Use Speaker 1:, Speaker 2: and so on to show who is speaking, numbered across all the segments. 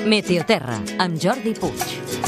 Speaker 1: Meteoterra, amb Jordi Puig.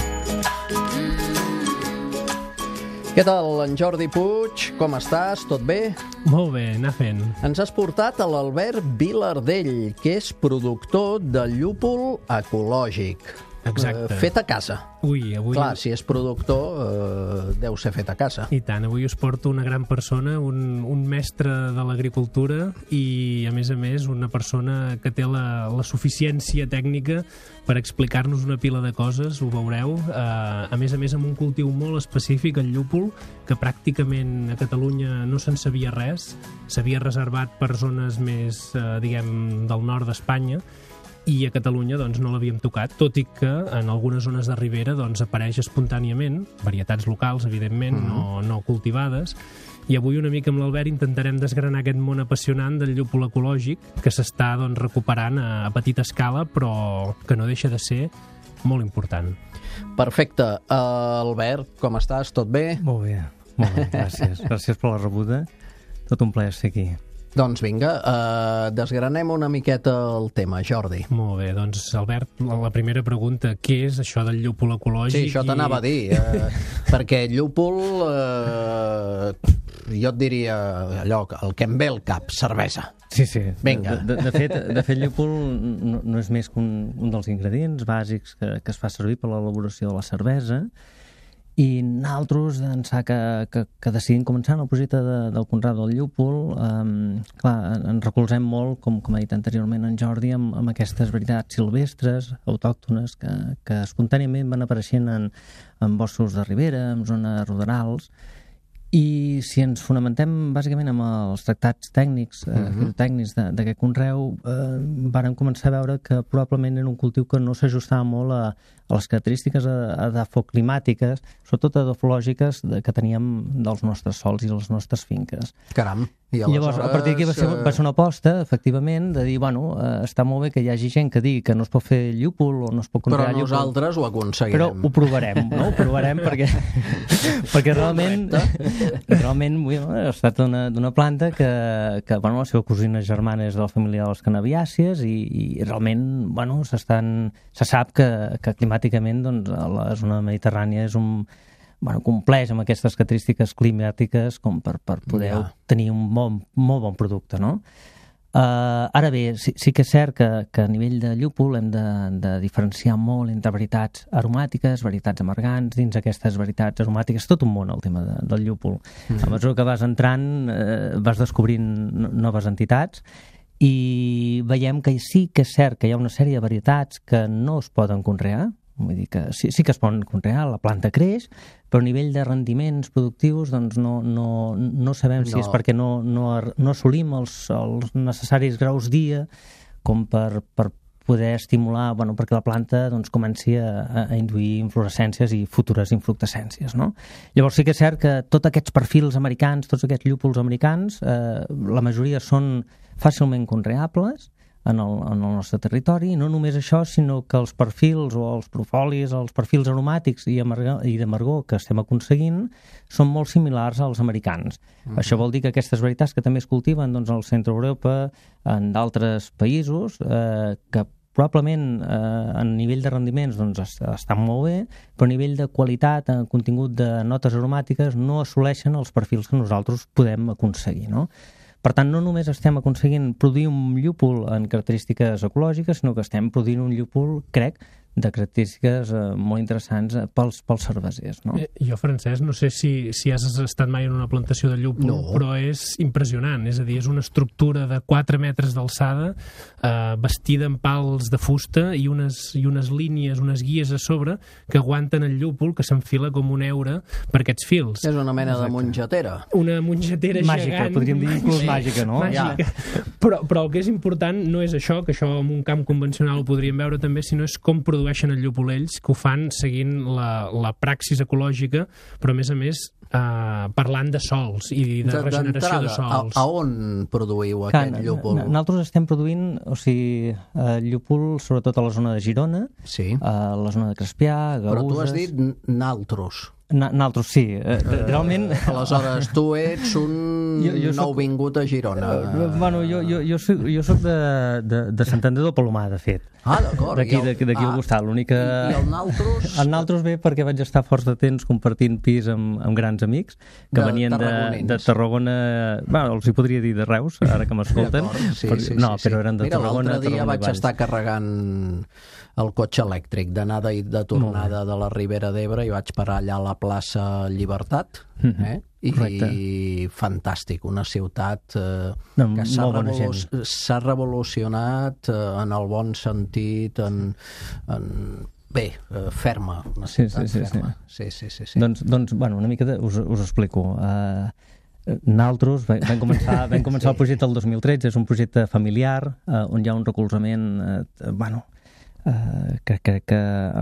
Speaker 2: Què tal, en Jordi Puig? Com estàs? Tot bé?
Speaker 3: Molt bé, anar fent.
Speaker 2: Ens has portat a l'Albert Vilardell, que és productor de llúpol ecològic.
Speaker 3: Exacte.
Speaker 2: Fet a casa.
Speaker 3: Ui, avui...
Speaker 2: Clar, si és productor, deu ser fet a casa.
Speaker 3: I tant, avui us porto una gran persona, un mestre de l'agricultura i, a més, una persona que té la suficiència tècnica per explicar-nos una pila de coses, ho veureu. A més, amb un cultiu molt específic, el llúpol, que pràcticament a Catalunya no se'n sabia res, s'havia reservat per zones més, del nord d'Espanya, i a Catalunya doncs, no l'havíem tocat, tot i que en algunes zones de ribera doncs, apareix espontàniament, varietats locals, evidentment, no cultivades, i avui una mica amb l'Albert intentarem desgranar aquest món apassionant del llúpol ecològic que s'està doncs, recuperant a petita escala, però que no deixa de ser molt important.
Speaker 2: Perfecte. Albert, com estàs? Tot bé?
Speaker 4: Molt bé, gràcies. Gràcies per la rebuda. Tot un plaer ser aquí.
Speaker 2: Doncs vinga, desgranem una miqueta el tema, Jordi.
Speaker 3: Molt bé, doncs Albert, la primera pregunta, què és això del llúpol ecològic?
Speaker 2: Sí, això t'anava a dir, perquè llúpol, jo et diria allò, el que em ve al cap, cervesa.
Speaker 4: Sí.
Speaker 2: Vinga.
Speaker 4: De fet, llúpol no és més que un dels ingredients bàsics que es fa servir per l'elaboració de la cervesa. I nosaltres, d'ençà que decidim començar el projecte del conreu del llúpol, ens recolzem molt, com ha dit anteriorment en Jordi, amb aquestes varietats silvestres, autòctones, que espontàniament van apareixent en boscos de ribera, en zones ruderals, i si ens fonamentem bàsicament amb els tractats tècnics, fitotècnics d'aquest conreu, vàrem començar a veure que probablement era un cultiu que no s'ajustava molt a les característiques edafoclimàtiques, sobretot edafològiques, que teníem dels nostres sols i les nostres finques.
Speaker 2: Caram.
Speaker 4: I llavors, a partir d'aquí va ser una aposta, efectivament, de dir, està molt bé que hi hagi gent que digui que no es pot fer llúpol o no es pot conrear llúpol.
Speaker 2: Però nosaltres ho aconseguirem.
Speaker 4: Però ho provarem, no? Ho provarem perquè realment ha estat d'una planta que la seva cosina germana és de la família de les canabiàcies i realment, se sap que climàticament la zona mediterrània és compleix amb aquestes característiques climàtiques com per poder tenir un molt bon producte, no? Ara bé, sí que és cert que a nivell de llúpol hem de diferenciar molt entre varietats aromàtiques, varietats amargants, dins aquestes varietats aromàtiques, tot un món el tema del llúpol. A mesura que vas entrant vas descobrint noves entitats i veiem que sí que és cert que hi ha una sèrie de varietats que no es poden conrear. Vull dir que sí que es poden conrear, la planta creix, però a nivell de rendiments productius doncs no sabem si és perquè no assolim els necessaris graus dia com per poder estimular, perquè la planta doncs, comenci a induir inflorescències i futures infructescències, no? Llavors sí que és cert que tots aquests perfils americans, tots aquests llúpols americans, la majoria són fàcilment conreables en el nostre territori, i no només això, sinó que els perfils o els profolis, els perfils aromàtics i d'amargor que estem aconseguint són molt similars als americans. Això vol dir que aquestes varietats que també es cultiven al centre d'Europa, en d'altres països, que probablement a nivell de rendiments estan molt bé, però a nivell de qualitat, contingut de notes aromàtiques, no assoleixen els perfils que nosaltres podem aconseguir, no? Per tant, no només estem aconseguint produir un llúpol en característiques ecològiques, sinó que estem produint un llúpol, crec, de característiques molt interessants pels cervesers, no?
Speaker 3: Jo, Francesc, no sé si has estat mai en una plantació de llúpol, però és impressionant. És a dir, és una estructura de 4 metres d'alçada, bastida amb pals de fusta i unes línies, unes guies a sobre que aguanten el llúpol, que s'enfila com un eure per aquests fils.
Speaker 2: És una mena de mongetera.
Speaker 3: Una mongetera
Speaker 4: màgica,
Speaker 3: gegant.
Speaker 4: podríem dir inclús màgica, no?
Speaker 3: Màgica. Però el que és important no és això, que això en un camp convencional ho podríem veure també, sinó és com produeixen el llúpol ells, que ho fan seguint la praxis ecològica, però a més parlant de sols i de regeneració de sols.
Speaker 2: A on produïu aquest llúpol?
Speaker 4: Nosaltres estem produint llúpol sobretot a la zona de Girona,
Speaker 2: sí.
Speaker 4: a la zona de Crespià, Gaúses...
Speaker 2: Però tu has dit naltros.
Speaker 4: Naltros, sí. Realment...
Speaker 2: Aleshores, tu ets un nouvingut a Girona.
Speaker 4: Bueno, jo soc de Sant Andreu del Palomar, de fet.
Speaker 2: Ah, d'acord.
Speaker 4: D'aquí al costat. L'únic que...
Speaker 2: I el Naltros?
Speaker 4: El Naltros ve perquè vaig estar força temps compartint pis amb grans amics que venien de Tarragona... Bueno, els hi podria dir de Reus, ara que m'escolten.
Speaker 2: Sí.
Speaker 4: Però eren de Tarragona.
Speaker 2: Mira, l'altre dia vaig estar carregant el cotxe elèctric d'anada i de tornada de la Ribera d'Ebre i vaig parar allà a la plaça Llibertat, i fantàstic, una ciutat que s'ha revolucionat en el bon sentit, ferma, una ciutat ferma. Sí.
Speaker 4: Doncs, bueno, una mica us explico. Nosaltres vam començar el projecte el 2013, és un projecte familiar on hi ha un recolzament, crec que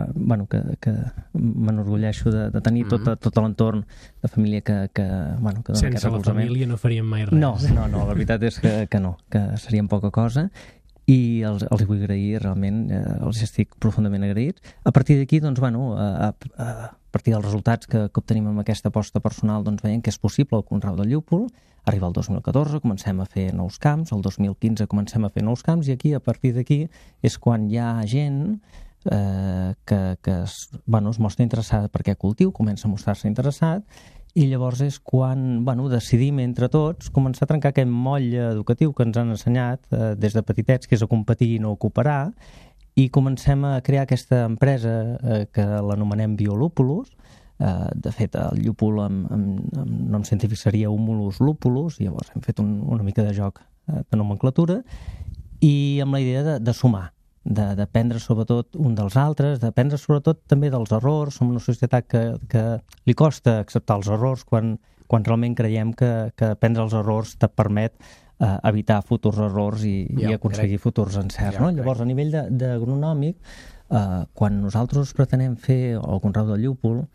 Speaker 4: m'enorgulleixo de tenir tot l'entorn de família que dona aquest recolzament.
Speaker 3: Sense la família no faríem mai res.
Speaker 4: No, la veritat és que no, que seríem poca cosa, i els hi vull agrair, realment, els estic profundament agraïts. A partir d'aquí, doncs, a partir dels resultats que obtenim amb aquesta aposta personal, doncs veiem que és possible el conreu del llúpol. Arriba el 2014, comencem a fer nous camps, el 2015 comencem a fer nous camps, i aquí, a partir d'aquí, és quan hi ha gent que es mostra interessada per aquest cultiu, comença a mostrar-se interessat, i llavors és quan decidim entre tots començar a trencar aquest moll educatiu que ens han ensenyat des de petitets, que és a competir i no a cooperar, i comencem a crear aquesta empresa que l'anomenem Biolúpulus. De fet, el llúpol amb nom científic seria Humulus lupulus, i llavors hem fet una mica de joc de nomenclatura, i amb la idea de sumar, d'aprendre sobretot un dels altres, d'aprendre sobretot també dels errors. Som una societat que li costa acceptar els errors quan realment creiem que aprendre els errors te permet evitar futurs errors i aconseguir futurs encerts. Llavors, a nivell d'agronòmic, quan nosaltres pretenem fer el conreu del llúpol,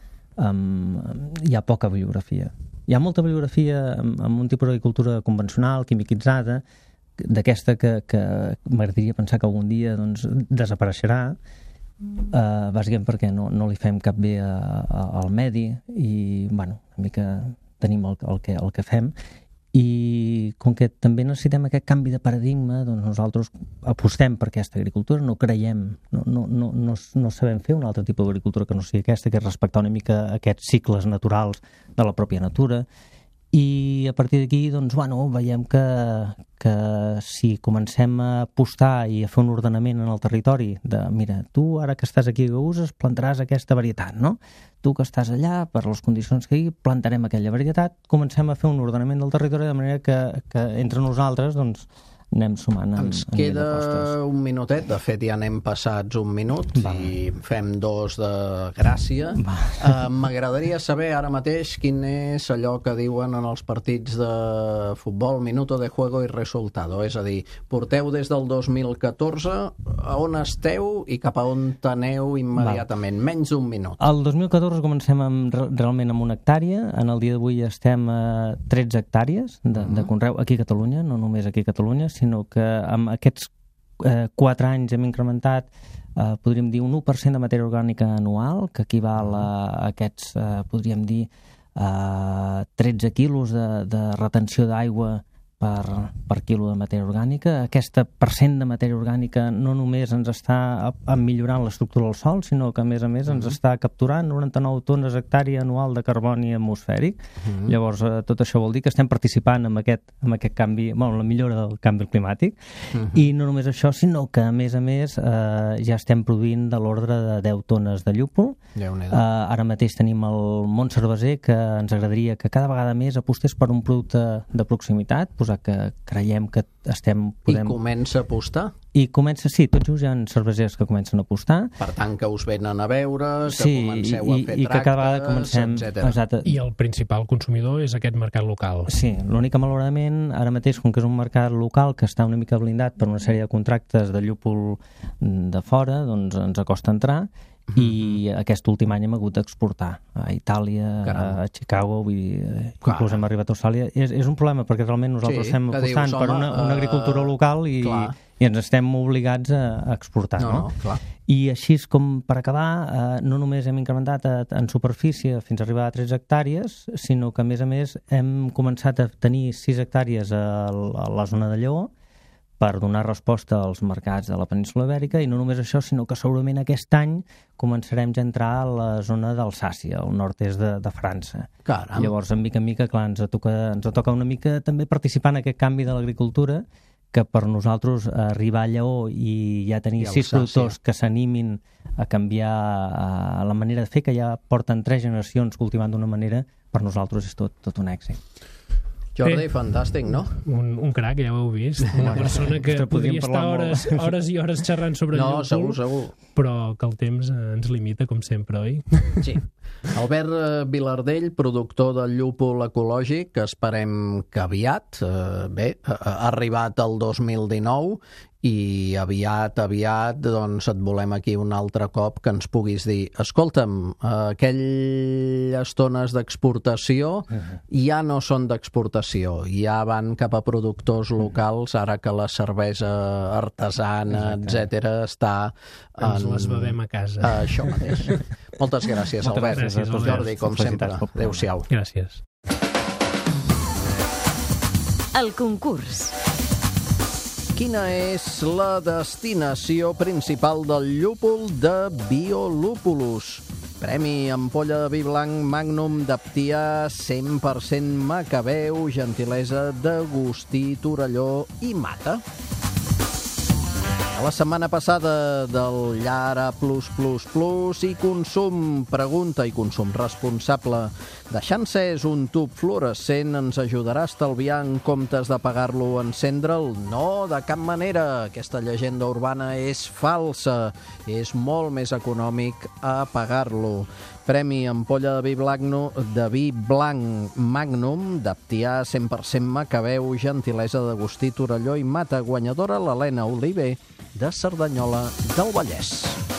Speaker 4: hi ha poca bibliografia. Hi ha molta bibliografia amb un tipus d'agricultura convencional, quimiquitzada, d'aquesta que m'agradaria pensar que algun dia desapareixerà, bàsicament perquè no li fem cap bé al medi, i una mica tenim el que fem, i com que també necessitem aquest canvi de paradigma, doncs nosaltres apostem per aquesta agricultura, no creiem, no sabem fer un altre tipus d'agricultura que no sigui aquesta, que és respectar una mica aquests cicles naturals de la pròpia natura. I a partir d'aquí, doncs, veiem que si comencem a apostar i a fer un ordenament en el territori de, mira, tu ara que estàs aquí a Gaúses plantaràs aquesta varietat, no? Tu que estàs allà, per les condicions que hi ha, plantarem aquella varietat, comencem a fer un ordenament del territori de manera que entre nosaltres, doncs, anem sumant.
Speaker 2: Ens queda un minutet, de fet ja n'hem passats un minut i fem dos de gràcia. M'agradaria saber ara mateix quin és allò que diuen en els partits de futbol, minuto de juego i resultado, és a dir, porteu des del 2014, a on esteu i cap a on aneu immediatament, menys d'un minut.
Speaker 4: El 2014 comencem realment amb una hectàrea, en el dia d'avui estem a 13 hectàrees de conreu aquí a Catalunya, no només aquí a Catalunya, sinó que amb aquests 4 anys hem incrementat, podríem dir, un 1% de matèria orgànica anual, que equival a aquests, podríem dir, 13 quilos de retenció d'aigua per quilo de matèria orgànica. Aquesta percent de matèria orgànica no només ens està millorant l'estructura del sòl, sinó que a més ens està capturant 99 tones hectàrea anual de carboni atmosfèric. Llavors, tot això vol dir que estem participant en aquest canvi, la millora del canvi climàtic, i no només això, sinó que a més ja estem produint de l'ordre de 10 tones de llúpol. Ara mateix tenim el món cerveser, que ens agradaria que cada vegada més apostés per un producte de proximitat, que creiem que podem...
Speaker 2: I comença a apostar?
Speaker 4: I comença, sí, tot just hi ha cervesers que comencen a apostar.
Speaker 2: Per tant, que us venen a veure, que comenceu a fer tractes, etc.
Speaker 3: I el principal consumidor és aquest mercat local.
Speaker 4: Sí, l'únic que malauradament, ara mateix, com que és un mercat local que està una mica blindat per una sèrie de contractes de llúpol de fora, doncs ens acosta entrar, i aquest últim any hem hagut d'exportar a Itàlia, a Chicago, inclús hem arribat a Austràlia. És un problema perquè realment nosaltres estem apostant per una agricultura local i i ens estem obligats a exportar, no?
Speaker 2: Clar.
Speaker 4: I així com per acabar, no només hem incrementat en superfície fins a arribar a 3 hectàrees, sinó que a més hem començat a tenir 6 hectàrees a la zona de Lleó per donar resposta als mercats de la península Ibèrica, i no només això, sinó que segurament aquest any començarem ja a entrar a la zona d'Alsàcia, al nord-est de França.
Speaker 2: Caram.
Speaker 4: Llavors, en mica, clar, ens toca una mica també participar en aquest canvi de l'agricultura, que per nosaltres arribar a Lleó i ja tenir 6 productors que s'animin a canviar la manera de fer, que ja porten 3 generacions cultivant d'una manera, per nosaltres és tot un èxit.
Speaker 2: Jordi, fantàstic, no?
Speaker 3: Un crac, ja ho heu vist. Una persona que podria estar hores i hores xerrant sobre el llúpol,
Speaker 2: segur.
Speaker 3: però que el temps ens limita, com sempre, oi?
Speaker 2: Sí. Albert Vilardell, productor del llúpol ecològic, que esperem que aviat, ha arribat el 2019, i aviat, doncs et volem aquí un altre cop que ens puguis dir, escolta'm, aquelles tones d'exportació ja no són d'exportació, ja van cap a productors locals, ara que la cervesa artesana, etc està...
Speaker 3: Ens les bevem a casa.
Speaker 2: Això mateix. Moltes gràcies, Albert.
Speaker 3: Gràcies, Albert.
Speaker 2: Jordi, com sempre. Adéu-siau.
Speaker 3: Gràcies.
Speaker 1: El concurs.
Speaker 2: Quina és la destinació principal del llúpol de Biolúpulus? Premi ampolla de vi blanc Magnum d'Aptià 100% Macabeu, gentilesa d'Agustí Torelló i Mata. A la setmana passada del Llara +++ i consum, pregunta i consum responsable. Deixar encès un tub fluorescent ens ajudarà a estalviar en comptes de pagar-lo encendre'l? No, de cap manera. Aquesta llegenda urbana és falsa. És molt més econòmic apagar-lo. Premi ampolla de vi blanc Magnum d'Aptià 100% Macabeu, gentilesa d'Agustí Torelló i Mata, guanyadora l'Helena Oliver de Cerdanyola del Vallès.